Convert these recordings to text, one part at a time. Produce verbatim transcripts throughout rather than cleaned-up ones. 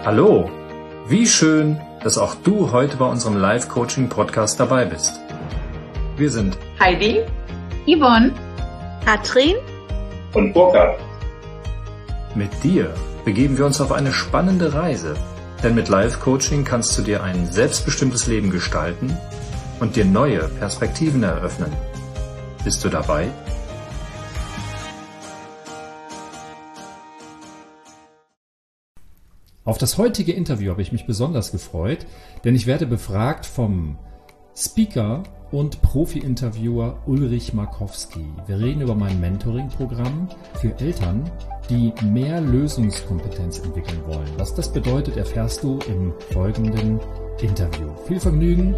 Hallo, wie schön, dass auch du heute bei unserem Live-Coaching-Podcast dabei bist. Wir sind Heidi, Yvonne, Katrin und Burkhard. Mit dir begeben wir uns auf eine spannende Reise, denn mit Live-Coaching kannst du dir ein selbstbestimmtes Leben gestalten und dir neue Perspektiven eröffnen. Bist du dabei? Auf das heutige Interview habe ich mich besonders gefreut, denn ich werde befragt vom Speaker und Profi-Interviewer Ulrich Markowski. Wir reden über mein Mentoring-Programm für Eltern, die mehr Lösungskompetenz entwickeln wollen. Was das bedeutet, erfährst du im folgenden Interview. Viel Vergnügen!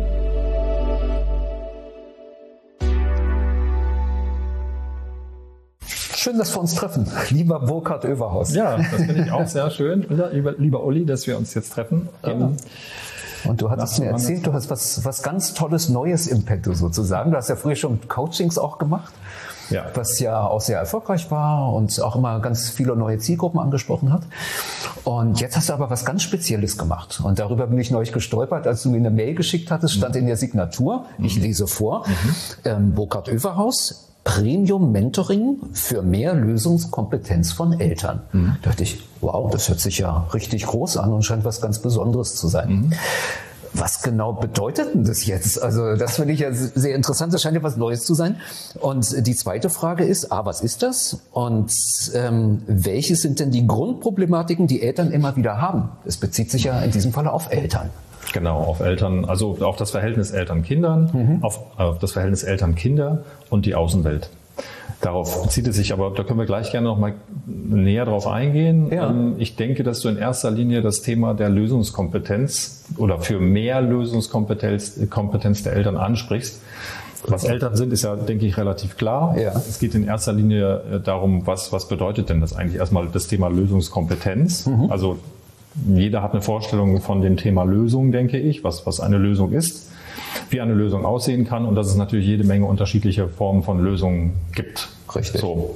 Schön, dass wir uns treffen, lieber Burkhard Oeverhaus. Ja, das finde ich auch sehr schön, lieber, lieber Uli, dass wir uns jetzt treffen. Ja. Ähm, Und du hattest mir erzählt, du hast was, was ganz Tolles Neues im Petto sozusagen. Du hast ja früher schon Coachings auch gemacht, ja. was ja auch sehr erfolgreich war und auch immer ganz viele neue Zielgruppen angesprochen hat. Und jetzt hast du aber was ganz Spezielles gemacht. Und darüber bin ich neulich gestolpert, als du mir eine Mail geschickt hattest, stand mhm. in der Signatur, ich lese vor, mhm. ähm, Burkhard Oeverhaus, Premium Mentoring für mehr Lösungskompetenz von Eltern. Mhm. Da dachte ich, wow, das hört sich ja richtig groß an und scheint was ganz Besonderes zu sein. Mhm. Was genau bedeutet denn das jetzt? Also das finde ich ja sehr interessant, das scheint ja was Neues zu sein. Und die zweite Frage ist, A, was ist das? Und ähm, welche sind denn die Grundproblematiken, die Eltern immer wieder haben? Es bezieht sich ja in diesem Fall auf Eltern. Genau, auf Eltern, also auf das Verhältnis Eltern-Kindern, mhm. auf, auf das Verhältnis Eltern-Kinder und die Außenwelt. Darauf bezieht es sich, aber da können wir gleich gerne noch mal näher drauf eingehen. Ja. Ich denke, dass du in erster Linie das Thema der Lösungskompetenz oder für mehr Lösungskompetenz Kompetenz der Eltern ansprichst. Was Eltern sind, ist ja, denke ich, relativ klar. Ja. Es geht in erster Linie darum, was, was bedeutet denn das eigentlich erstmal das Thema Lösungskompetenz? Mhm. Also jeder hat eine Vorstellung von dem Thema Lösung, denke ich, was, was eine Lösung ist, wie eine Lösung aussehen kann und dass es natürlich jede Menge unterschiedliche Formen von Lösungen gibt. Richtig. So.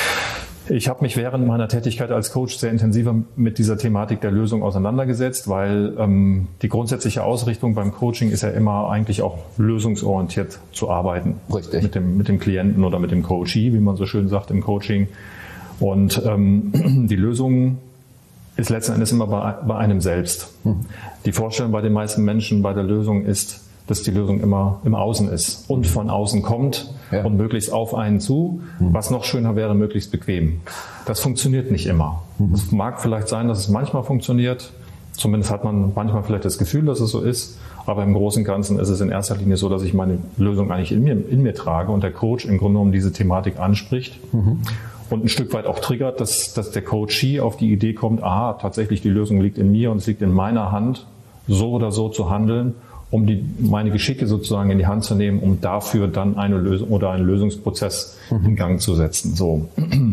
Ich habe mich während meiner Tätigkeit als Coach sehr intensiver mit dieser Thematik der Lösung auseinandergesetzt, weil ähm, die grundsätzliche Ausrichtung beim Coaching ist ja immer eigentlich auch lösungsorientiert zu arbeiten. Richtig. Mit dem, mit dem Klienten oder mit dem Coachee, wie man so schön sagt im Coaching. Und ähm, die Lösungen ist letzten Endes immer bei, bei einem selbst. Mhm. Die Vorstellung bei den meisten Menschen bei der Lösung ist, dass die Lösung immer im Außen ist und von außen kommt ja. und möglichst auf einen zu. Mhm. Was noch schöner wäre, möglichst bequem. Das funktioniert nicht immer. Mhm. Es mag vielleicht sein, dass es manchmal funktioniert. Zumindest hat man manchmal vielleicht das Gefühl, dass es so ist. Aber im Großen und Ganzen ist es in erster Linie so, dass ich meine Lösung eigentlich in mir, in mir trage und der Coach im Grunde genommen diese Thematik anspricht. Mhm. Und ein Stück weit auch triggert, dass, dass der Coachee auf die Idee kommt, aha, tatsächlich die Lösung liegt in mir und es liegt in meiner Hand, so oder so zu handeln, um die, meine Geschicke sozusagen in die Hand zu nehmen, um dafür dann eine Lösung oder einen Lösungsprozess mhm. in Gang zu setzen. So.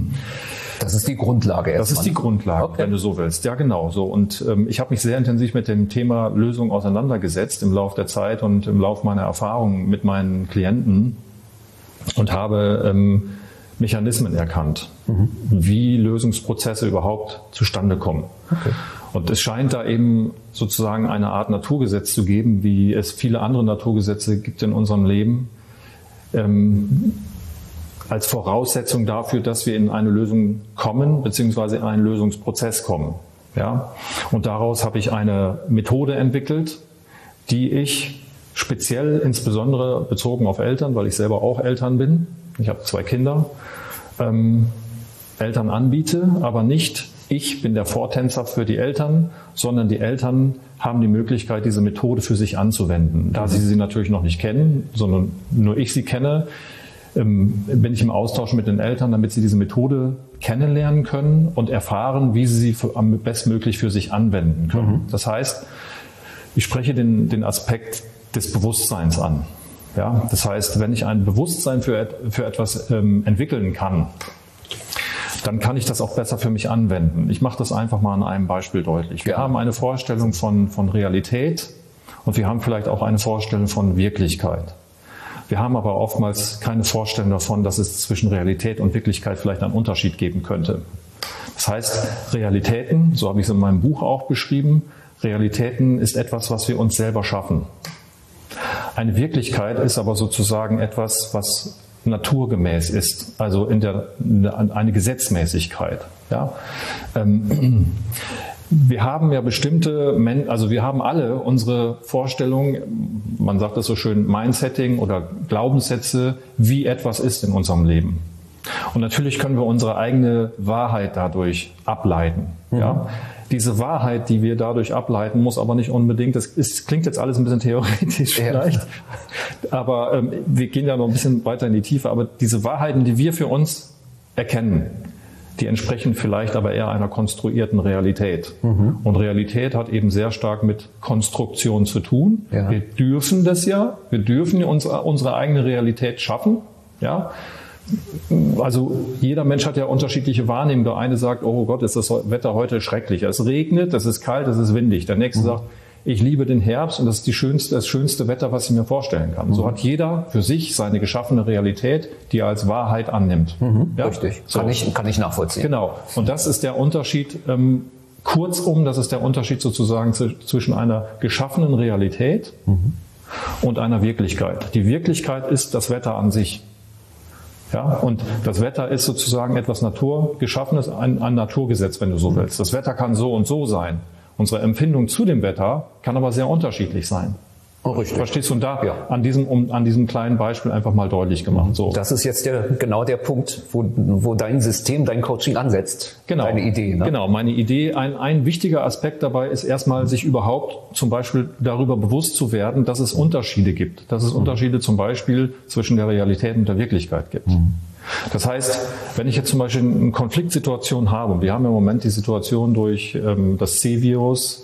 Das ist die Grundlage erstmal. Das ist die Grundlage, okay. wenn du so willst. Ja, genau so. Und ähm, ich habe mich sehr intensiv mit dem Thema Lösung auseinandergesetzt im Laufe der Zeit und im Laufe meiner Erfahrungen mit meinen Klienten und habe ähm, Mechanismen erkannt, mhm. wie Lösungsprozesse überhaupt zustande kommen. Okay. Und es scheint da eben sozusagen eine Art Naturgesetz zu geben, wie es viele andere Naturgesetze gibt in unserem Leben, ähm, als Voraussetzung dafür, dass wir in eine Lösung kommen, beziehungsweise in einen Lösungsprozess kommen. Ja? Und daraus habe ich eine Methode entwickelt, die ich speziell insbesondere bezogen auf Eltern, weil ich selber auch Eltern bin, ich habe zwei Kinder, ähm, Eltern anbiete, aber nicht ich bin der Vortänzer für die Eltern, sondern die Eltern haben die Möglichkeit, diese Methode für sich anzuwenden. Da sie sie natürlich noch nicht kennen, sondern nur ich sie kenne, ähm, bin ich im Austausch mit den Eltern, damit sie diese Methode kennenlernen können und erfahren, wie sie sie für, am bestmöglich für sich anwenden können. Mhm. Das heißt, ich spreche den, den Aspekt des Bewusstseins an. Ja, das heißt, wenn ich ein Bewusstsein für, für etwas ähm, entwickeln kann, dann kann ich das auch besser für mich anwenden. Ich mache das einfach mal an einem Beispiel deutlich. Wir ja. haben eine Vorstellung von, von Realität und wir haben vielleicht auch eine Vorstellung von Wirklichkeit. Wir haben aber oftmals keine Vorstellung davon, dass es zwischen Realität und Wirklichkeit vielleicht einen Unterschied geben könnte. Das heißt, Realitäten, so habe ich es in meinem Buch auch beschrieben, Realitäten ist etwas, was wir uns selber schaffen. Eine Wirklichkeit ist aber sozusagen etwas, was naturgemäß ist, also in der, eine Gesetzmäßigkeit. Ja? Ähm, wir haben ja bestimmte, also wir haben alle unsere Vorstellungen, man sagt das so schön, Mindsetting oder Glaubenssätze, wie etwas ist in unserem Leben. Und natürlich können wir unsere eigene Wahrheit dadurch ableiten. Mhm. Ja? Diese Wahrheit, die wir dadurch ableiten, muss aber nicht unbedingt, das ist, klingt jetzt alles ein bisschen theoretisch vielleicht, ja. aber ähm, wir gehen ja noch ein bisschen weiter in die Tiefe, aber diese Wahrheiten, die wir für uns erkennen, die entsprechen vielleicht aber eher einer konstruierten Realität. Mhm. Und Realität hat eben sehr stark mit Konstruktion zu tun. Ja. Wir dürfen das ja, wir dürfen uns unsere eigene Realität schaffen, ja. Also jeder Mensch hat ja unterschiedliche Wahrnehmungen. Der eine sagt, oh Gott, ist das Wetter heute schrecklich. Es regnet, es ist kalt, es ist windig. Der nächste mhm. sagt, ich liebe den Herbst und das ist die schönste, das schönste Wetter, was ich mir vorstellen kann. Mhm. So hat jeder für sich seine geschaffene Realität, die er als Wahrheit annimmt. Mhm. Ja? Richtig, so. kann, ich, kann ich nachvollziehen. Genau, und das ist der Unterschied, ähm, kurzum, das ist der Unterschied sozusagen zwischen einer geschaffenen Realität mhm. und einer Wirklichkeit. Die Wirklichkeit ist das Wetter an sich. Ja, und das Wetter ist sozusagen etwas Naturgeschaffenes, ein, ein Naturgesetz, wenn du so willst. Das Wetter kann so und so sein. Unsere Empfindung zu dem Wetter kann aber sehr unterschiedlich sein. Oh, richtig. Verstehst du? Und da ja. an diesem um, an diesem kleinen Beispiel einfach mal deutlich gemacht. So. Das ist jetzt der, genau der Punkt, wo, wo dein System, dein Coaching ansetzt. Genau. Deine Idee. Ne? Genau, meine Idee. Ein, ein wichtiger Aspekt dabei ist erstmal, sich überhaupt zum Beispiel darüber bewusst zu werden, dass es Unterschiede gibt. Dass es mhm. Unterschiede zum Beispiel zwischen der Realität und der Wirklichkeit gibt. Mhm. Das heißt, wenn ich jetzt zum Beispiel eine Konfliktsituation habe, und wir haben im Moment die Situation durch ähm, das C-Virus,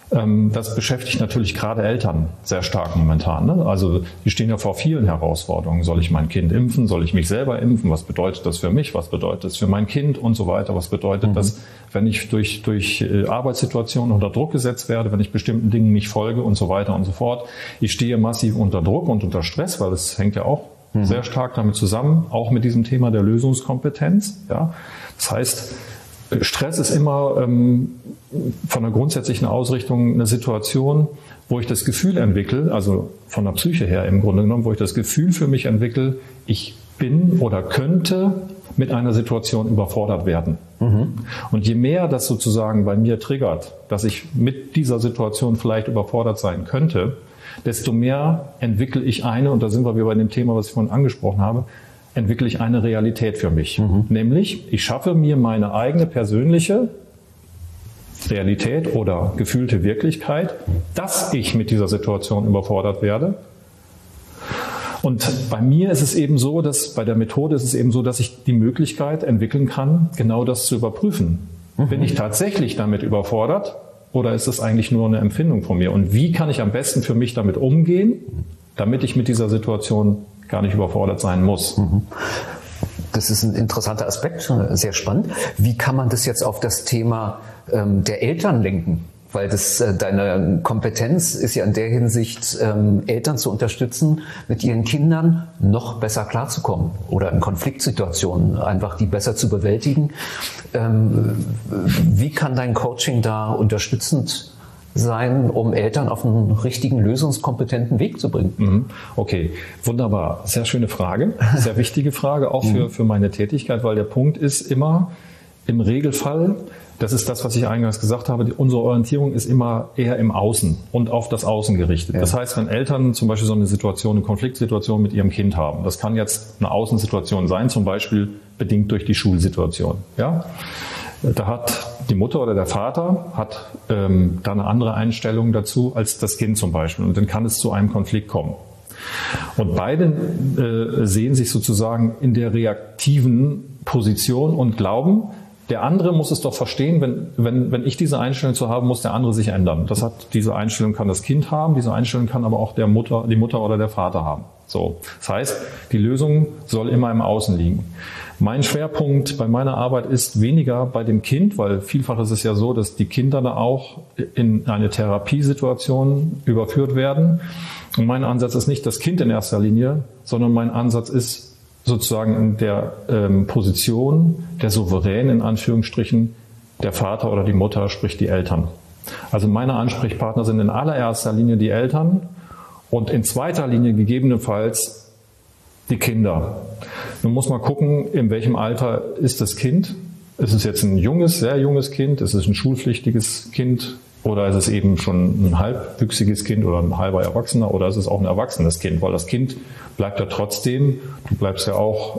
das beschäftigt natürlich gerade Eltern sehr stark momentan. Ne? Also die stehen ja vor vielen Herausforderungen. Soll ich mein Kind impfen? Soll ich mich selber impfen? Was bedeutet das für mich? Was bedeutet das für mein Kind? Und so weiter. Was bedeutet mhm. das, wenn ich durch, durch Arbeitssituationen unter Druck gesetzt werde, wenn ich bestimmten Dingen nicht folge und so weiter und so fort. Ich stehe massiv unter Druck und unter Stress, weil das hängt ja auch mhm. sehr stark damit zusammen, auch mit diesem Thema der Lösungskompetenz. Ja? Das heißt, Stress ist immer ähm, von der grundsätzlichen Ausrichtung eine Situation, wo ich das Gefühl entwickle, also von der Psyche her im Grunde genommen, wo ich das Gefühl für mich entwickle, ich bin oder könnte mit einer Situation überfordert werden. Mhm. Und je mehr das sozusagen bei mir triggert, dass ich mit dieser Situation vielleicht überfordert sein könnte, desto mehr entwickle ich eine, und da sind wir wieder bei dem Thema, was ich vorhin angesprochen habe, entwickle ich eine Realität für mich. Mhm. Nämlich, ich schaffe mir meine eigene persönliche Realität oder gefühlte Wirklichkeit, dass ich mit dieser Situation überfordert werde. Und bei mir ist es eben so, dass bei der Methode ist es eben so, dass ich die Möglichkeit entwickeln kann, genau das zu überprüfen. Mhm. Bin ich tatsächlich damit überfordert oder ist es eigentlich nur eine Empfindung von mir? Und wie kann ich am besten für mich damit umgehen, damit ich mit dieser Situation gar nicht überfordert sein muss. Das ist ein interessanter Aspekt, sehr spannend. Wie kann man das jetzt auf das Thema ähm, der Eltern lenken? Weil das, äh, deine Kompetenz ist ja in der Hinsicht, ähm, Eltern zu unterstützen, mit ihren Kindern noch besser klarzukommen oder in Konfliktsituationen einfach die besser zu bewältigen. Ähm, wie kann dein Coaching da unterstützend sein, um Eltern auf einen richtigen, lösungskompetenten Weg zu bringen? Okay, wunderbar. Sehr schöne Frage. Sehr wichtige Frage, auch für, für meine Tätigkeit, weil der Punkt ist immer, im Regelfall, das ist das, was ich eingangs gesagt habe, unsere Orientierung ist immer eher im Außen und auf das Außen gerichtet. Ja. Das heißt, wenn Eltern zum Beispiel so eine Situation, eine Konfliktsituation mit ihrem Kind haben, das kann jetzt eine Außensituation sein, zum Beispiel bedingt durch die Schulsituation. Ja? Da hat die Mutter oder der Vater hat ähm, da eine andere Einstellung dazu als das Kind zum Beispiel. Und dann kann es zu einem Konflikt kommen. Und beide äh, sehen sich sozusagen in der reaktiven Position und glauben, der andere muss es doch verstehen, wenn, wenn, wenn ich diese Einstellung zu haben, muss der andere sich ändern. Das hat, diese Einstellung kann das Kind haben, diese Einstellung kann aber auch der Mutter, die Mutter oder der Vater haben. So. Das heißt, die Lösung soll immer im Außen liegen. Mein Schwerpunkt bei meiner Arbeit ist weniger bei dem Kind, weil vielfach ist es ja so, dass die Kinder da auch in eine Therapiesituation überführt werden. Und mein Ansatz ist nicht das Kind in erster Linie, sondern mein Ansatz ist, sozusagen in der ähm, Position der Souverän, in Anführungsstrichen, der Vater oder die Mutter, sprich die Eltern. Also meine Ansprechpartner sind in allererster Linie die Eltern und in zweiter Linie gegebenenfalls die Kinder. Nun muss man gucken, in welchem Alter ist das Kind. Ist es jetzt ein junges, sehr junges Kind? Ist es ein schulpflichtiges Kind? Oder ist es eben schon ein halbwüchsiges Kind oder ein halber Erwachsener? Oder ist es auch ein erwachsenes Kind? Weil das Kind bleibt ja trotzdem, du bleibst ja auch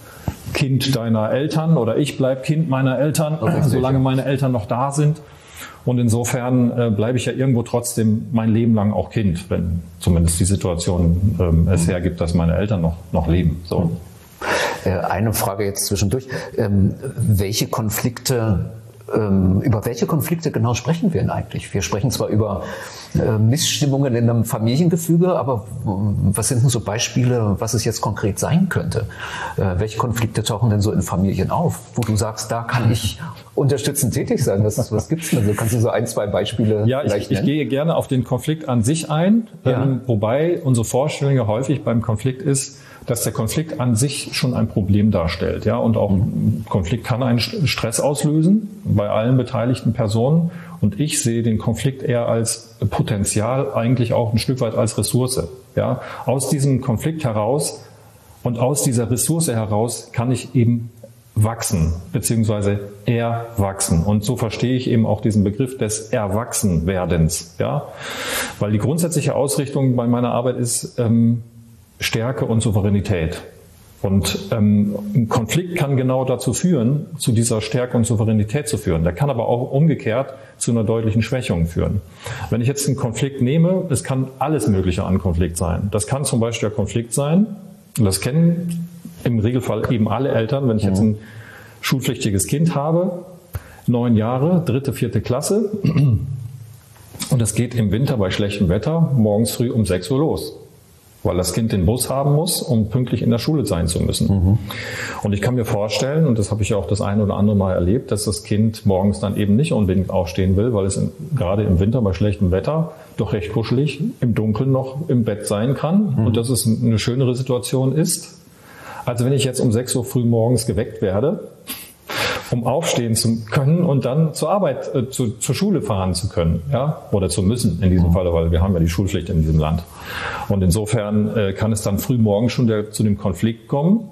Kind deiner Eltern oder ich bleib Kind meiner Eltern, okay, solange meine Eltern noch da sind. Und insofern äh, bleibe ich ja irgendwo trotzdem mein Leben lang auch Kind, wenn zumindest die Situation ähm, es hergibt, dass meine Eltern noch, noch leben. So. Eine Frage jetzt zwischendurch. Ähm, welche Konflikte, ähm, über welche Konflikte genau sprechen wir denn eigentlich? Wir sprechen zwar über äh, Missstimmungen in einem Familiengefüge, aber was sind denn so Beispiele, was es jetzt konkret sein könnte? Äh, welche Konflikte tauchen denn so in Familien auf, wo du sagst, da kann ich unterstützend tätig sein? Was, was gibt's denn? Also kannst du so ein, zwei Beispiele ja, vielleicht ich, ich gehe gerne auf den Konflikt an sich ein, ja. ähm, wobei unsere Vorstellung ja häufig beim Konflikt ist, dass der Konflikt an sich schon ein Problem darstellt. Ja? Und auch ein Konflikt kann einen Stress auslösen bei allen beteiligten Personen. Und ich sehe den Konflikt eher als Potenzial, eigentlich auch ein Stück weit als Ressource. Ja? Aus diesem Konflikt heraus und aus dieser Ressource heraus kann ich eben wachsen, beziehungsweise erwachsen. Und so verstehe ich eben auch diesen Begriff des Erwachsenwerdens. Ja? Weil die grundsätzliche Ausrichtung bei meiner Arbeit ist, ähm, Stärke und Souveränität. Und ähm, ein Konflikt kann genau dazu führen, zu dieser Stärke und Souveränität zu führen. Der kann aber auch umgekehrt zu einer deutlichen Schwächung führen. Wenn ich jetzt einen Konflikt nehme, es kann alles Mögliche an Konflikt sein. Das kann zum Beispiel der Konflikt sein, und das kennen im Regelfall eben alle Eltern, wenn ich jetzt ein schulpflichtiges Kind habe, neun Jahre, dritte, vierte Klasse, und das geht im Winter bei schlechtem Wetter morgens früh um sechs Uhr los. Weil das Kind den Bus haben muss, um pünktlich in der Schule sein zu müssen. Mhm. Und ich kann mir vorstellen, und das habe ich ja auch das eine oder andere Mal erlebt, dass das Kind morgens dann eben nicht unbedingt aufstehen will, weil es in, gerade im Winter bei schlechtem Wetter doch recht kuschelig im Dunkeln noch im Bett sein kann. Mhm. Und dass es eine schönere Situation ist, als wenn ich jetzt um sechs Uhr früh morgens geweckt werde, um aufstehen zu können und dann zur Arbeit, äh, zu, zur Schule fahren zu können, ja, oder zu müssen in diesem mhm. Falle, weil wir haben ja die Schulpflicht in diesem Land. Und insofern äh, kann es dann früh morgens schon der, zu dem Konflikt kommen,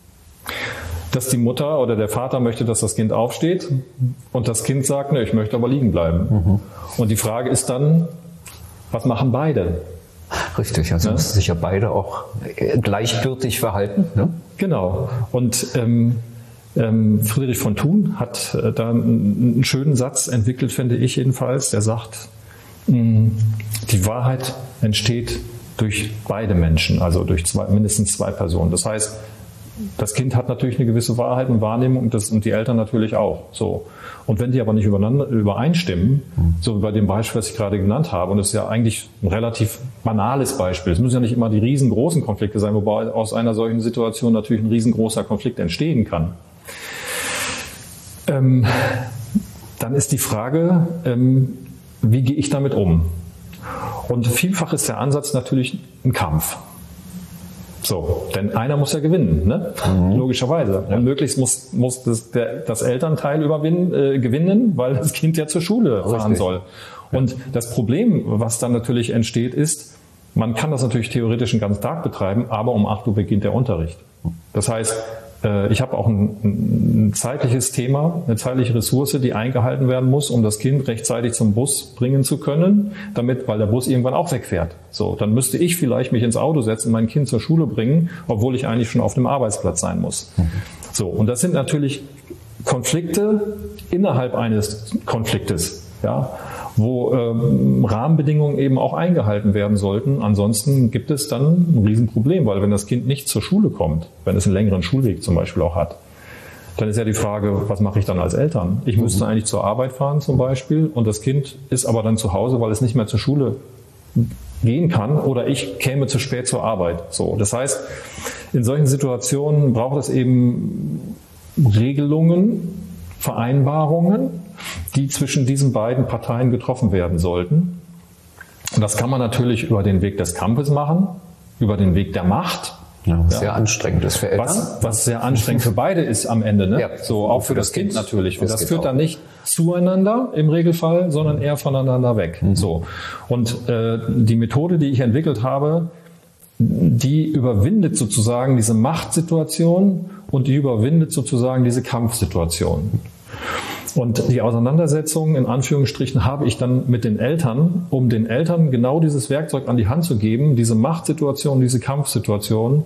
dass die Mutter oder der Vater möchte, dass das Kind aufsteht und das Kind sagt, ne, ich möchte aber liegen bleiben. Mhm. Und die Frage ist dann, was machen beide? Richtig, also ja? müssen sich ja beide auch gleichbürtig verhalten. Ne? Genau. Und ähm, Ähm, Friedrich von Thun hat äh, da einen, einen schönen Satz entwickelt, finde ich jedenfalls, der sagt, mh, die Wahrheit entsteht durch beide Menschen, also durch zwei, mindestens zwei Personen. Das heißt, das Kind hat natürlich eine gewisse Wahrheit und Wahrnehmung und, das, und die Eltern natürlich auch. So. Und wenn die aber nicht übereinander, übereinstimmen, mhm. so wie bei dem Beispiel, was ich gerade genannt habe, und das ist ja eigentlich ein relativ banales Beispiel, es müssen ja nicht immer die riesengroßen Konflikte sein, wobei aus einer solchen Situation natürlich ein riesengroßer Konflikt entstehen kann. Ähm, dann ist die Frage, ähm, wie gehe ich damit um? Und vielfach ist der Ansatz natürlich ein Kampf. So, denn einer muss ja gewinnen, ne? Mhm. Logischerweise. Ja. Und möglichst muss, muss das, der, das Elternteil überwinden, äh, gewinnen, weil das Kind ja zur Schule fahren Richtig. soll. Und das Problem, was dann natürlich entsteht, ist, man kann das natürlich theoretisch den ganzen Tag betreiben, aber um acht Uhr beginnt der Unterricht. Das heißt, ich habe auch ein, ein zeitliches Thema, eine zeitliche Ressource, die eingehalten werden muss, um das Kind rechtzeitig zum Bus bringen zu können, damit, weil der Bus irgendwann auch wegfährt. So, dann müsste ich vielleicht mich ins Auto setzen, mein Kind zur Schule bringen, obwohl ich eigentlich schon auf dem Arbeitsplatz sein muss. So, und das sind natürlich Konflikte innerhalb eines Konfliktes, ja, wo ähm, Rahmenbedingungen eben auch eingehalten werden sollten. Ansonsten gibt es dann ein Riesenproblem, weil wenn das Kind nicht zur Schule kommt, wenn es einen längeren Schulweg zum Beispiel auch hat, dann ist ja die Frage, was mache ich dann als Eltern? Ich müsste eigentlich zur Arbeit fahren zum Beispiel und das Kind ist aber dann zu Hause, weil es nicht mehr zur Schule gehen kann oder ich käme zu spät zur Arbeit. So, das heißt, in solchen Situationen braucht es eben Regelungen, Vereinbarungen, die zwischen diesen beiden Parteien getroffen werden sollten. Und das kann man natürlich über den Weg des Kampfes machen, über den Weg der Macht, Ja, was ja. sehr anstrengend ist für Eltern. Was, was sehr anstrengend für beide ist am Ende, ne? Ja. So auch für, für das, das Kind, kind natürlich. Und das, das führt auch. Dann nicht zueinander im Regelfall, sondern eher voneinander weg. Mhm. So. Und äh, die Methode, die ich entwickelt habe, die überwindet sozusagen diese Machtsituation und die überwindet sozusagen diese Kampfsituation. Und die Auseinandersetzung in Anführungsstrichen habe ich dann mit den Eltern, um den Eltern genau dieses Werkzeug an die Hand zu geben, diese Machtsituation, diese Kampfsituation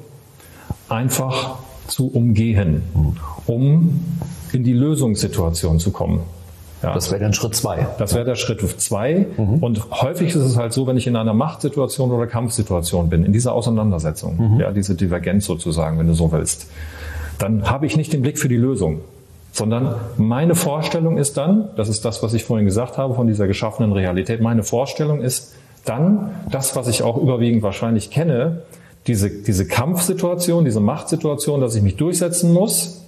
einfach zu umgehen, um in die Lösungssituation zu kommen. Ja. Das wäre dann Schritt zwei. Das wäre der Schritt zwei. Mhm. Und häufig ist es halt so, wenn ich in einer Machtsituation oder Kampfsituation bin, in dieser Auseinandersetzung, mhm. ja, diese Divergenz sozusagen, wenn du so willst, dann habe ich nicht den Blick für die Lösung. Sondern meine Vorstellung ist dann, das ist das, was ich vorhin gesagt habe, von dieser geschaffenen Realität, meine Vorstellung ist dann das, was ich auch überwiegend wahrscheinlich kenne, diese, diese Kampfsituation, diese Machtsituation, dass ich mich durchsetzen muss,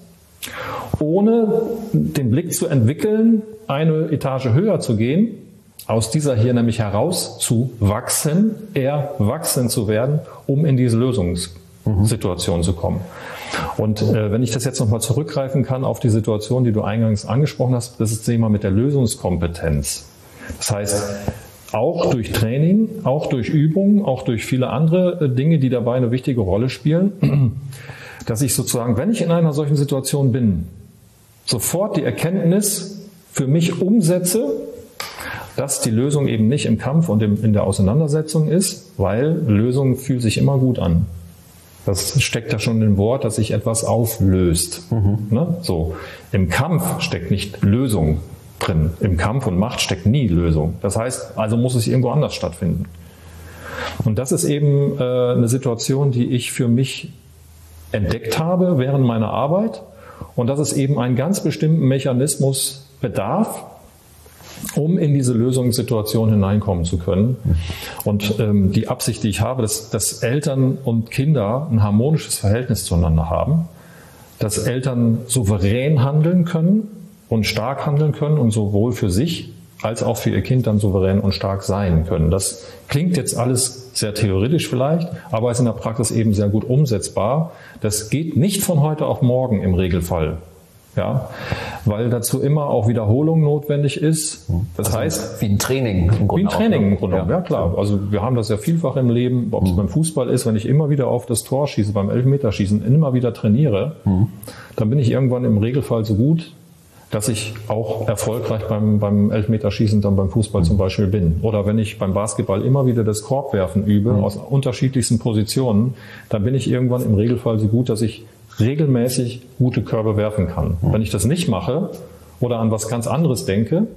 ohne den Blick zu entwickeln, eine Etage höher zu gehen, aus dieser hier nämlich herauszuwachsen, erwachsen zu werden, um in diese Lösungssituation mhm. zu kommen. Und äh, wenn ich das jetzt nochmal zurückgreifen kann auf die Situation, die du eingangs angesprochen hast, das ist das Thema mit der Lösungskompetenz. Das heißt, auch durch Training, auch durch Übungen, auch durch viele andere äh, Dinge, die dabei eine wichtige Rolle spielen, dass ich sozusagen, wenn ich in einer solchen Situation bin, sofort die Erkenntnis für mich umsetze, dass die Lösung eben nicht im Kampf und im, in der Auseinandersetzung ist, weil Lösung fühlt sich immer gut an. Das steckt ja schon im Wort, dass sich etwas auflöst. Mhm. Ne? So. Im Kampf steckt nicht Lösung drin. Im Kampf und Macht steckt nie Lösung. Das heißt, also muss es irgendwo anders stattfinden. Und das ist eben äh, eine Situation, die ich für mich entdeckt habe während meiner Arbeit. Und dass es eben einen ganz bestimmten Mechanismus bedarf, um in diese Lösungssituation hineinkommen zu können. Und ähm, die Absicht, die ich habe, dass, dass Eltern und Kinder ein harmonisches Verhältnis zueinander haben, dass Eltern souverän handeln können und stark handeln können und sowohl für sich als auch für ihr Kind dann souverän und stark sein können. Das klingt jetzt alles sehr theoretisch vielleicht, aber ist in der Praxis eben sehr gut umsetzbar. Das geht nicht von heute auf morgen im Regelfall. Ja, weil dazu immer auch Wiederholung notwendig ist. Das also heißt, wie ein Training im Grunde. Wie ein Training im Grunde, ja. ja klar. Also wir haben das ja vielfach im Leben, ob es mhm. beim Fußball ist, wenn ich immer wieder auf das Tor schieße, beim Elfmeterschießen, immer wieder trainiere, mhm. dann bin ich irgendwann im Regelfall so gut, dass ich auch erfolgreich beim, beim Elfmeterschießen dann beim Fußball mhm. zum Beispiel bin. Oder wenn ich beim Basketball immer wieder das Korbwerfen übe, mhm. aus unterschiedlichsten Positionen, dann bin ich irgendwann im Regelfall so gut, dass ich regelmäßig gute Körbe werfen kann. Wenn ich das nicht mache oder an was ganz anderes denke,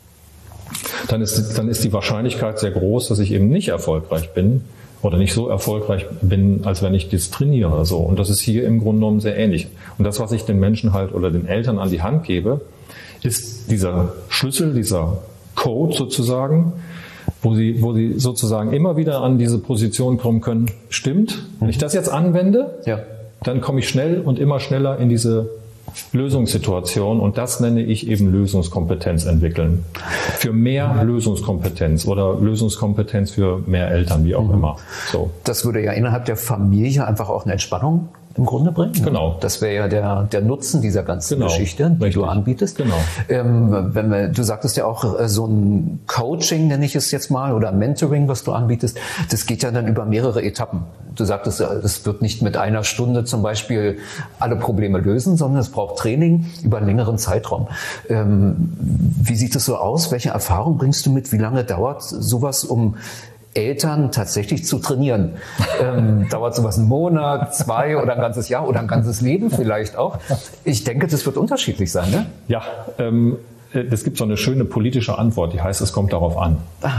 dann ist, dann ist die Wahrscheinlichkeit sehr groß, dass ich eben nicht erfolgreich bin oder nicht so erfolgreich bin, als wenn ich das trainiere. So. Und das ist hier im Grunde genommen sehr ähnlich. Und das, was ich den Menschen halt oder den Eltern an die Hand gebe, ist dieser Schlüssel, dieser Code sozusagen, wo sie, wo sie sozusagen immer wieder an diese Position kommen können. Stimmt, wenn ich das jetzt anwende, ja. dann komme ich schnell und immer schneller in diese Lösungssituation und das nenne ich eben Lösungskompetenz entwickeln. Für mehr Lösungskompetenz oder Lösungskompetenz für mehr Eltern, wie auch mhm. immer. So. Das würde ja innerhalb der Familie einfach auch eine Entspannung im Grunde bringen. Genau. Das wäre ja der, der Nutzen dieser ganzen genau. Geschichte, die Richtig. du anbietest. Genau. Ähm, wenn wir, du sagtest ja auch, äh, so ein Coaching, nenne ich es jetzt mal, oder Mentoring, was du anbietest, das geht ja dann über mehrere Etappen. Du sagtest, das wird nicht mit einer Stunde zum Beispiel alle Probleme lösen, sondern es braucht Training über einen längeren Zeitraum. Ähm, wie sieht es so aus? Welche Erfahrung bringst du mit? Wie lange dauert sowas, um Eltern tatsächlich zu trainieren? Ähm, dauert sowas einen Monat, zwei oder ein ganzes Jahr oder ein ganzes Leben vielleicht auch? Ich denke, das wird unterschiedlich sein, ne? Ja, ähm, es gibt so eine schöne politische Antwort, die heißt, es kommt darauf an.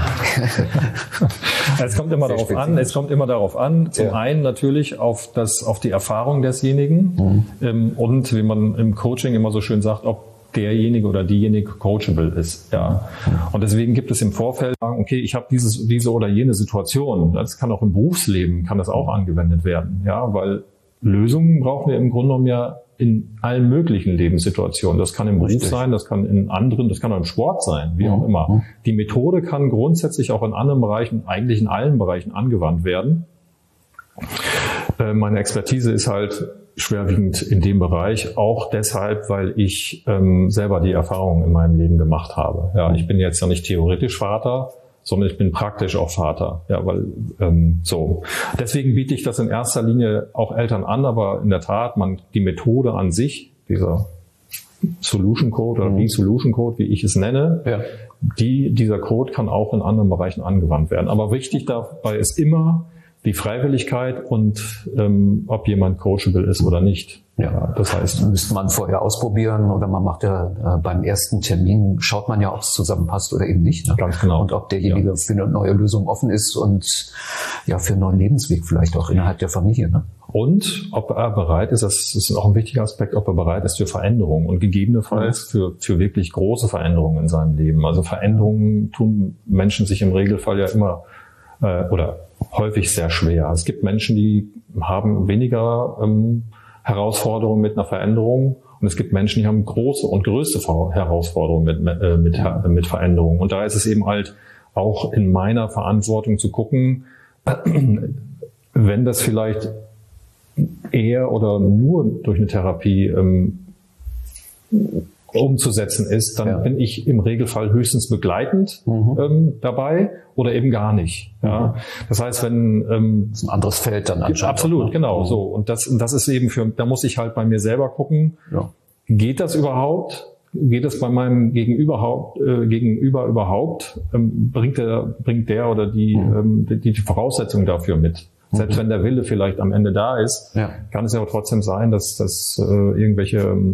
es kommt immer Sehr darauf spezifisch. an, es kommt immer darauf an, zum ja. einen natürlich auf das, auf die Erfahrung desjenigen mhm. ähm, und wie man im Coaching immer so schön sagt, ob derjenige oder diejenige coachable ist. Ja. Und deswegen gibt es im Vorfeld sagen, okay, ich habe dieses, diese oder jene Situation. Das kann auch im Berufsleben, kann das auch angewendet werden. Ja, weil Lösungen brauchen wir im Grunde genommen ja in allen möglichen Lebenssituationen. Das kann im Beruf Richtig. sein, das kann in anderen, das kann auch im Sport sein, wie auch immer. Die Methode kann grundsätzlich auch in anderen Bereichen, eigentlich in allen Bereichen angewandt werden. Äh, meine Expertise ist halt schwerwiegend in dem Bereich, auch deshalb, weil ich ähm, selber die Erfahrung in meinem Leben gemacht habe. Ja, ich bin jetzt ja nicht theoretisch Vater, sondern ich bin praktisch auch Vater. Ja, weil ähm, so. Deswegen biete ich das in erster Linie auch Eltern an, aber in der Tat, man die Methode an sich, dieser Solution Code oder mhm. B-Solution Code, wie ich es nenne, ja. die, dieser Code kann auch in anderen Bereichen angewandt werden. Aber wichtig dabei ist immer die Freiwilligkeit und ähm, ob jemand coachable ist oder nicht. Ja, das heißt, müsste man vorher ausprobieren oder man macht ja äh, beim ersten Termin, schaut man ja, ob es zusammenpasst oder eben nicht. Ne? Ganz genau. Und ob derjenige ja. für eine neue Lösung offen ist und ja für einen neuen Lebensweg vielleicht auch innerhalb der Familie. Ne? Und ob er bereit ist, das ist auch ein wichtiger Aspekt, ob er bereit ist für Veränderungen und gegebenenfalls für, für wirklich große Veränderungen in seinem Leben. Also Veränderungen tun Menschen sich im Regelfall ja immer äh, oder häufig sehr schwer. Es gibt Menschen, die haben weniger ähm, Herausforderungen mit einer Veränderung und es gibt Menschen, die haben große und größte Herausforderungen mit, äh, mit, äh, mit Veränderungen. Und da ist es eben halt auch in meiner Verantwortung zu gucken, wenn das vielleicht eher oder nur durch eine Therapie ähm, umzusetzen ist, dann ja. bin ich im Regelfall höchstens begleitend mhm. ähm, dabei oder eben gar nicht. Ja. Mhm. Das heißt, wenn ähm, das ist ein anderes Feld dann anscheinend. Absolut, auch, genau mhm. so. Und das, das ist eben für, da muss ich halt bei mir selber gucken, ja. geht das überhaupt? Geht es bei meinem Gegenüber, äh, Gegenüber überhaupt? Ähm, bringt der, bringt der oder die, mhm. ähm, die, die Voraussetzung dafür mit? Selbst mhm. wenn der Wille vielleicht am Ende da ist, ja. kann es ja auch trotzdem sein, dass, dass äh, irgendwelche ähm,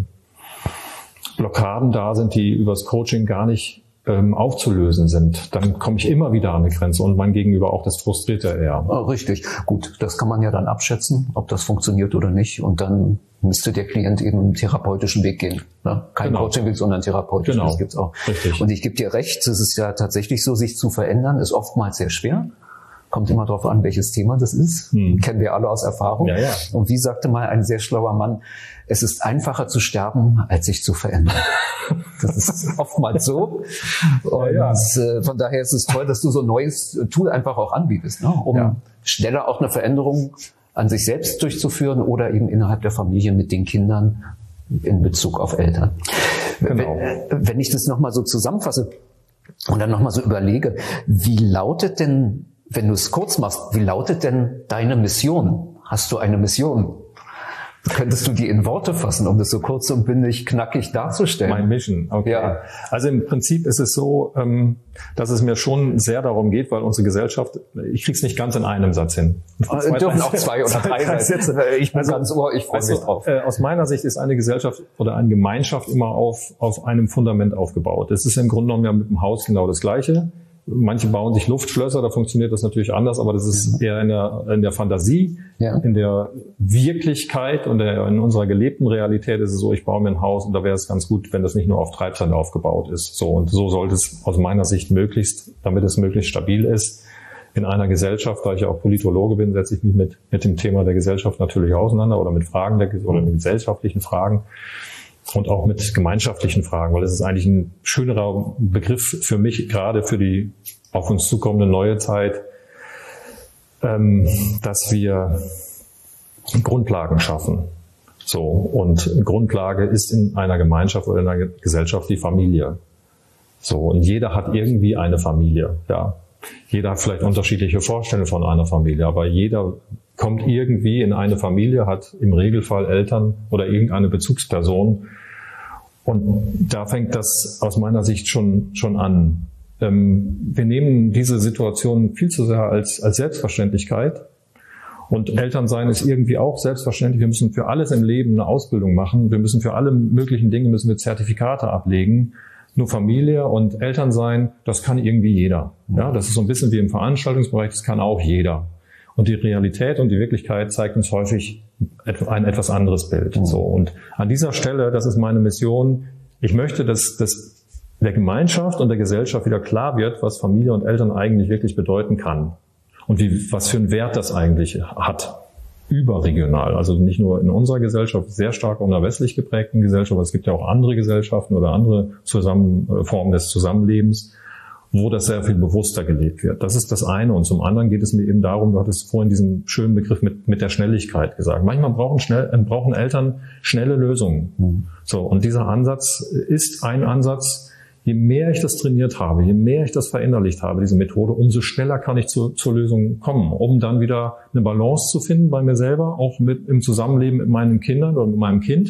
Blockaden da sind, die übers Coaching gar nicht ähm, aufzulösen sind. Dann komme ich immer wieder an eine Grenze und mein Gegenüber auch, das frustriert er eher. Oh, richtig, gut. Das kann man ja dann abschätzen, ob das funktioniert oder nicht. Und dann müsste der Klient eben einen therapeutischen Weg gehen. Ne? Kein genau. Coaching-Weg, sondern einen therapeutischen. Genau. Das gibt's auch. Richtig. Und ich gebe dir recht, es ist ja tatsächlich so, sich zu verändern, ist oftmals sehr schwer. Kommt immer darauf an, welches Thema das ist. Hm. Kennen wir alle aus Erfahrung. Ja, ja. Und wie sagte mal ein sehr schlauer Mann, es ist einfacher zu sterben, als sich zu verändern. Das ist oftmals so. Und ja, ja. von daher ist es toll, dass du so ein neues Tool einfach auch anbietest, ne? um ja. schneller auch eine Veränderung an sich selbst durchzuführen oder eben innerhalb der Familie mit den Kindern in Bezug auf Eltern. Genau. Wenn, wenn ich das nochmal so zusammenfasse und dann nochmal so überlege, wie lautet denn, wenn du es kurz machst, wie lautet denn deine Mission? Hast du eine Mission? Könntest du die in Worte fassen, um das so kurz und bündig, knackig darzustellen? Mein Mission, okay. Ja. Also im Prinzip ist es so, dass es mir schon sehr darum geht, weil unsere Gesellschaft, ich krieg's nicht ganz in einem Satz hin. Es dürfen auch zwei oder drei Sätze. Ich bin also, ganz ohr, ich freue mich drauf. Aus meiner Sicht ist eine Gesellschaft oder eine Gemeinschaft immer auf, auf einem Fundament aufgebaut. Das ist im Grunde genommen ja mit dem Haus genau das Gleiche. Manche bauen sich Luftschlösser, da funktioniert das natürlich anders, aber das ist eher in der, in der Fantasie. Ja. In der Wirklichkeit und der, in unserer gelebten Realität ist es so, ich baue mir ein Haus und da wäre es ganz gut, wenn das nicht nur auf Treibsand aufgebaut ist. So, und so sollte es aus meiner Sicht möglichst, damit es möglichst stabil ist, in einer Gesellschaft, da ich ja auch Politologe bin, setze ich mich mit, mit dem Thema der Gesellschaft natürlich auseinander oder mit Fragen der, oder mit gesellschaftlichen Fragen. Und auch mit gemeinschaftlichen Fragen, weil es ist eigentlich ein schönerer Begriff für mich, gerade für die auf uns zukommende neue Zeit, ähm, dass wir Grundlagen schaffen. So, und Grundlage ist in einer Gemeinschaft oder in einer Gesellschaft die Familie. So, und jeder hat irgendwie eine Familie, ja. Jeder hat vielleicht unterschiedliche Vorstellungen von einer Familie, aber jeder kommt irgendwie in eine Familie, hat im Regelfall Eltern oder irgendeine Bezugsperson. Und da fängt das aus meiner Sicht schon, schon an. Ähm, wir nehmen diese Situation viel zu sehr als, als Selbstverständlichkeit. Und Elternsein ist irgendwie auch selbstverständlich. Wir müssen für alles im Leben eine Ausbildung machen. Wir müssen für alle möglichen Dinge müssen wir Zertifikate ablegen. Nur Familie und Elternsein, das kann irgendwie jeder. Ja, das ist so ein bisschen wie im Veranstaltungsbereich, das kann auch jeder. Und die Realität und die Wirklichkeit zeigt uns häufig ein etwas anderes Bild. Mhm. So. Und an dieser Stelle, das ist meine Mission, ich möchte, dass, dass der Gemeinschaft und der Gesellschaft wieder klar wird, was Familie und Eltern eigentlich wirklich bedeuten kann. Und wie, was für einen Wert das eigentlich hat. Überregional. Also nicht nur in unserer Gesellschaft, sehr stark in einer westlich geprägten Gesellschaft, aber es gibt ja auch andere Gesellschaften oder andere Zusammen, Formen des Zusammenlebens. wo das sehr viel bewusster gelebt wird. Das ist das eine. Und zum anderen geht es mir eben darum, du hattest vorhin diesen schönen Begriff mit, mit der Schnelligkeit gesagt. Manchmal brauchen, schnell, äh, brauchen Eltern schnelle Lösungen. Mhm. So, und dieser Ansatz ist ein Ansatz, je mehr ich das trainiert habe, je mehr ich das verinnerlicht habe, diese Methode, umso schneller kann ich zu, zur Lösung kommen, um dann wieder eine Balance zu finden bei mir selber, auch mit, im Zusammenleben mit meinen Kindern oder mit meinem Kind,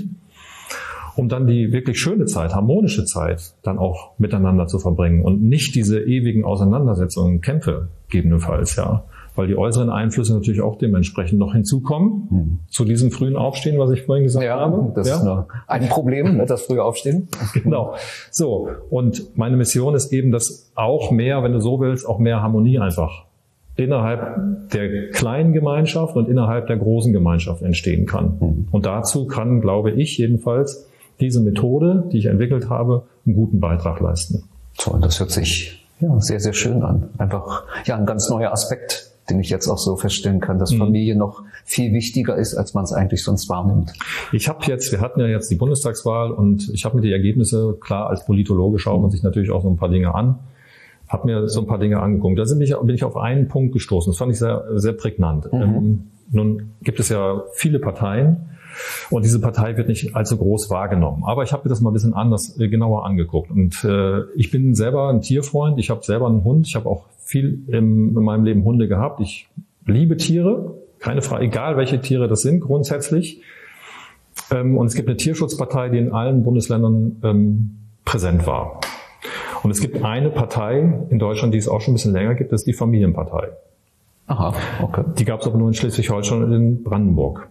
um dann die wirklich schöne Zeit, harmonische Zeit dann auch miteinander zu verbringen und nicht diese ewigen Auseinandersetzungen, Kämpfe gegebenenfalls, ja. Weil die äußeren Einflüsse natürlich auch dementsprechend noch hinzukommen, mhm. zu diesem frühen Aufstehen, was ich vorhin gesagt ja, habe. Das ja, das ist ein Problem, das frühe Aufstehen. Genau. So. Und meine Mission ist eben, dass auch mehr, wenn du so willst, auch mehr Harmonie einfach innerhalb der kleinen Gemeinschaft und innerhalb der großen Gemeinschaft entstehen kann. Mhm. Und dazu kann, glaube ich jedenfalls, diese Methode, die ich entwickelt habe, einen guten Beitrag leisten. So, das hört sich ja sehr, sehr schön an. Einfach ja ein ganz neuer Aspekt, den ich jetzt auch so feststellen kann, dass Familie mhm. noch viel wichtiger ist, als man es eigentlich sonst wahrnimmt. Ich habe jetzt, wir hatten ja jetzt die Bundestagswahl und ich habe mir die Ergebnisse, klar, als Politologe schaut man sich natürlich auch so ein paar Dinge an, habe mir so ein paar Dinge angeguckt. Da bin ich, bin ich auf einen Punkt gestoßen, das fand ich sehr, sehr prägnant. Mhm. Ähm, nun gibt es ja viele Parteien und diese Partei wird nicht allzu groß wahrgenommen. Aber ich habe mir das mal ein bisschen anders, äh, genauer angeguckt. Und äh, ich bin selber ein Tierfreund, ich habe selber einen Hund, ich habe auch viel im, in meinem Leben Hunde gehabt. Ich liebe Tiere, keine Frage, egal welche Tiere das sind, grundsätzlich. Ähm, und es gibt eine Tierschutzpartei, die in allen Bundesländern ähm, präsent war. Und es gibt eine Partei in Deutschland, die es auch schon ein bisschen länger gibt, das ist die Familienpartei. Aha, okay. Die gab es aber nur in Schleswig-Holstein und in Brandenburg.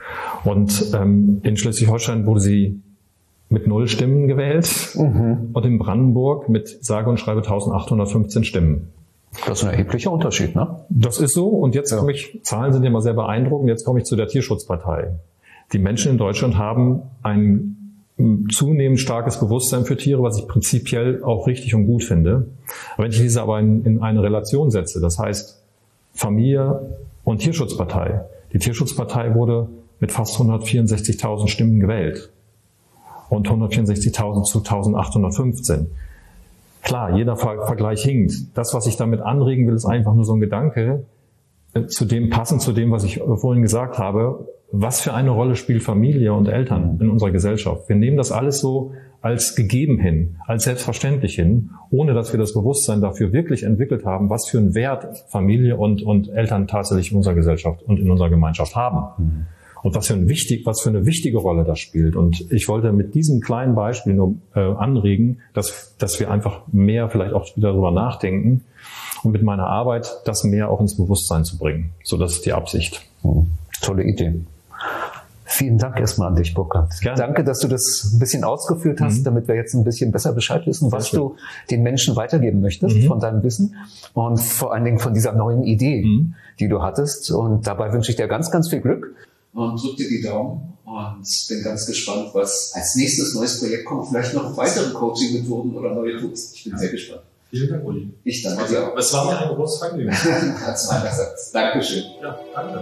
Und ähm, in Schleswig-Holstein wurde sie mit null Stimmen gewählt mhm. und in Brandenburg mit sage und schreibe eintausendachthundertfünfzehn Stimmen. Das ist ein erheblicher Unterschied, ne? Das ist so. Und jetzt ja. komme ich, Zahlen sind immer sehr beeindruckend, jetzt komme ich zu der Tierschutzpartei. Die Menschen in Deutschland haben ein zunehmend starkes Bewusstsein für Tiere, was ich prinzipiell auch richtig und gut finde. Wenn ich diese aber in, in eine Relation setze, das heißt Familie und Tierschutzpartei. Die Tierschutzpartei wurde mit fast hundertvierundsechzigtausend Stimmen gewählt und hundertvierundsechzigtausend zu eintausendachthundertfünfzehn. Klar, jeder Ver- Vergleich hinkt. Das, was ich damit anregen will, ist einfach nur so ein Gedanke, äh, zu dem passend zu dem, was ich äh, vorhin gesagt habe. Was für eine Rolle spielt Familie und Eltern in unserer Gesellschaft? Wir nehmen das alles so als gegeben hin, als selbstverständlich hin, ohne dass wir das Bewusstsein dafür wirklich entwickelt haben, was für einen Wert Familie und, und Eltern tatsächlich in unserer Gesellschaft und in unserer Gemeinschaft haben. Mhm. Und was für, ein wichtig, was für eine wichtige Rolle das spielt. Und ich wollte mit diesem kleinen Beispiel nur äh, anregen, dass, dass wir einfach mehr vielleicht auch wieder darüber nachdenken und mit meiner Arbeit das mehr auch ins Bewusstsein zu bringen. So, das ist die Absicht. Mhm. Tolle Idee. Vielen Dank erstmal an dich, Burkhard. Gerne. Danke, dass du das ein bisschen ausgeführt hast, mhm. damit wir jetzt ein bisschen besser Bescheid wissen, was du den Menschen weitergeben möchtest mhm. von deinem Wissen und vor allen Dingen von dieser neuen Idee, mhm. die du hattest. Und dabei wünsche ich dir ganz, ganz viel Glück. Und drück dir die Daumen und bin ganz gespannt, was als nächstes neues Projekt kommt. Vielleicht noch weitere Coaching-Methoden oder neue Tools. Ich bin ja. sehr gespannt. Vielen Dank, Uli. Ich danke dir auch. Es war mir ein großes Vergnügen. Ganz meinerseits. Dankeschön. Ja, danke.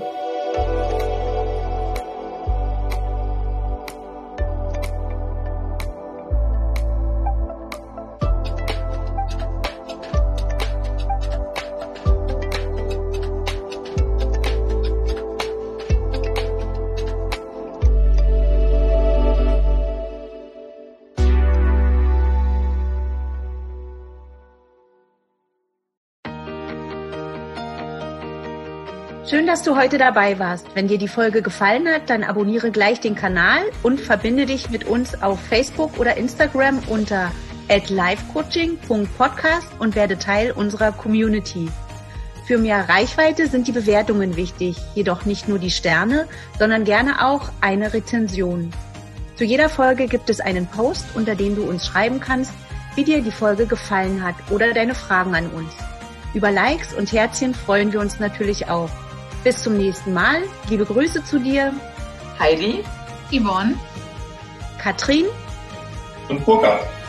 Schön, dass du heute dabei warst. Wenn dir die Folge gefallen hat, dann abonniere gleich den Kanal und verbinde dich mit uns auf Facebook oder Instagram unter at livecoaching punkt podcast und werde Teil unserer Community. Für mehr Reichweite sind die Bewertungen wichtig, jedoch nicht nur die Sterne, sondern gerne auch eine Rezension. Zu jeder Folge gibt es einen Post, unter dem du uns schreiben kannst, wie dir die Folge gefallen hat oder deine Fragen an uns. Über Likes und Herzchen freuen wir uns natürlich auch. Bis zum nächsten Mal. Liebe Grüße zu dir. Heidi, Yvonne, Katrin und Burkhard.